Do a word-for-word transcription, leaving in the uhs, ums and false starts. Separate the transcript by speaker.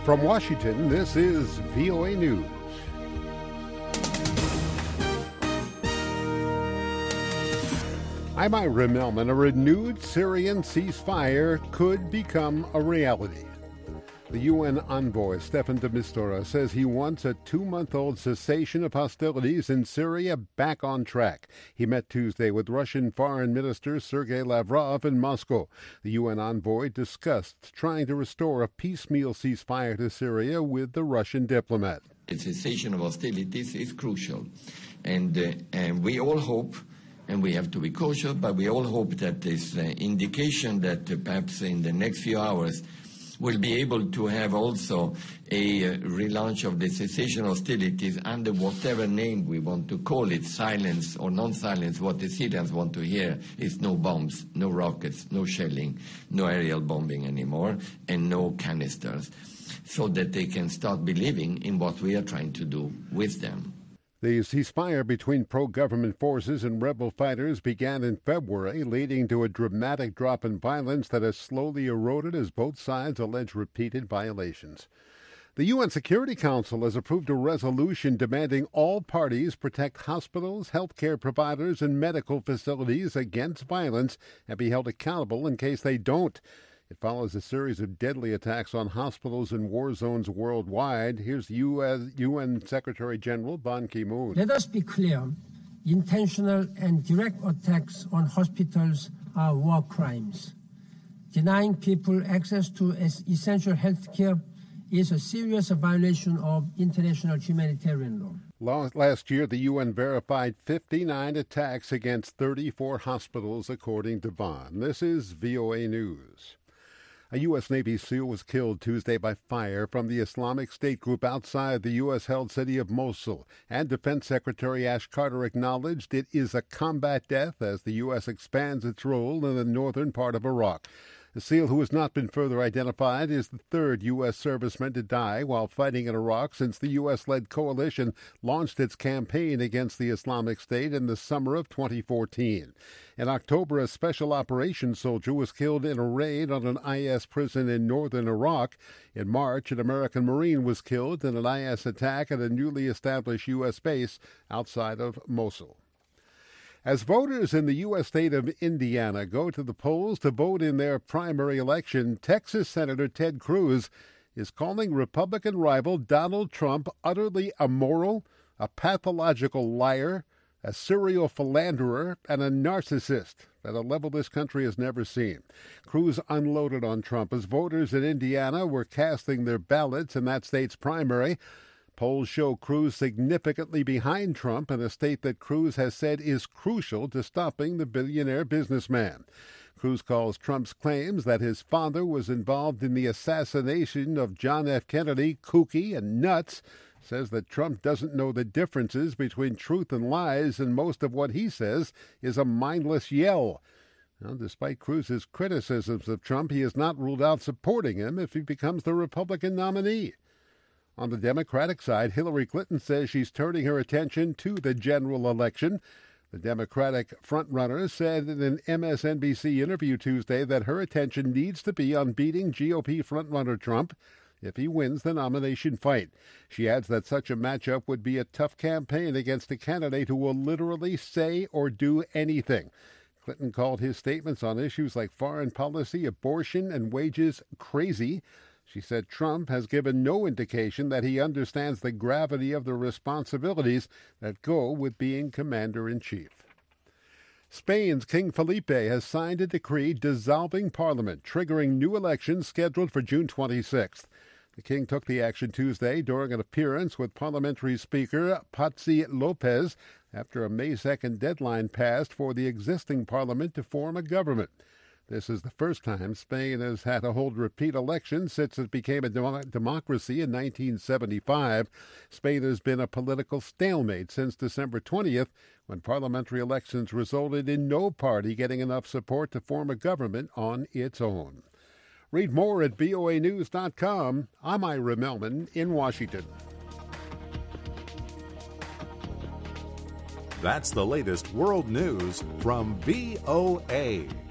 Speaker 1: From Washington, this is V O A News. I'm Ira Melman. A renewed Syrian ceasefire could become a reality. The U N envoy, Staffan de Mistura, says he wants a two-month-old cessation of hostilities in Syria back on track. He met Tuesday with Russian Foreign Minister Sergei Lavrov in Moscow. The U N envoy discussed trying to restore a piecemeal ceasefire to Syria with the Russian diplomat.
Speaker 2: The cessation of hostilities is crucial, and, uh, and we all hope, and we have to be cautious, but we all hope that this uh, indication that uh, perhaps in the next few hours we'll be able to have also a uh, relaunch of the cessation hostilities under whatever name we want to call it, silence or non-silence. What the Syrians want to hear is no bombs, no rockets, no shelling, no aerial bombing anymore, and no canisters, so that they can start believing in what we are trying to do with them.
Speaker 1: The ceasefire between pro-government forces and rebel fighters began in February, leading to a dramatic drop in violence that has slowly eroded as both sides allege repeated violations. The U N Security Council has approved a resolution demanding all parties protect hospitals, healthcare providers, and medical facilities against violence and be held accountable in case they don't. It follows a series of deadly attacks on hospitals in war zones worldwide. Here's U N Secretary General Ban Ki-moon.
Speaker 3: Let us be clear. Intentional and direct attacks on hospitals are war crimes. Denying people access to essential health care is a serious violation of international humanitarian law.
Speaker 1: Last year, the U N verified fifty-nine attacks against thirty-four hospitals, according to Ban. This is V O A News. A U S Navy SEAL was killed Tuesday by fire from the Islamic State group outside the U S-held city of Mosul, and Defense Secretary Ash Carter acknowledged it is a combat death as the U S expands its role in the northern part of Iraq. The SEAL, who has not been further identified, is the third U S serviceman to die while fighting in Iraq since the U S-led coalition launched its campaign against the Islamic State in the summer of twenty fourteen. In October, a special operations soldier was killed in a raid on an I S prison in northern Iraq. In March, an American Marine was killed in an I S attack at a newly established U S base outside of Mosul. As voters in the U S state of Indiana go to the polls to vote in their primary election, Texas Senator Ted Cruz is calling Republican rival Donald Trump utterly immoral, a pathological liar, a serial philanderer, and a narcissist at a level this country has never seen. Cruz unloaded on Trump as voters in Indiana were casting their ballots in that state's primary. Polls show Cruz significantly behind Trump in a state that Cruz has said is crucial to stopping the billionaire businessman. Cruz calls Trump's claims that his father was involved in the assassination of John F. Kennedy kooky and nuts, says that Trump doesn't know the differences between truth and lies, and most of what he says is a mindless yell. Well, despite Cruz's criticisms of Trump, he has not ruled out supporting him if he becomes the Republican nominee. On the Democratic side, Hillary Clinton says she's turning her attention to the general election. The Democratic frontrunner said in an M S N B C interview Tuesday that her attention needs to be on beating G O P frontrunner Trump if he wins the nomination fight. She adds that such a matchup would be a tough campaign against a candidate who will literally say or do anything. Clinton called his statements on issues like foreign policy, abortion, and wages crazy. She said Trump has given no indication that he understands the gravity of the responsibilities that go with being commander-in-chief. Spain's King Felipe has signed a decree dissolving Parliament, triggering new elections scheduled for June twenty-sixth. The king took the action Tuesday during an appearance with Parliamentary Speaker Patxi López after a May second deadline passed for the existing parliament to form a government. This is the first time Spain has had to hold repeat elections since it became a dem- democracy in nineteen seventy-five. Spain has been a political stalemate since December twentieth, when parliamentary elections resulted in no party getting enough support to form a government on its own. Read more at V O A news dot com. I'm Ira Melman in Washington.
Speaker 4: That's the latest world news from V O A.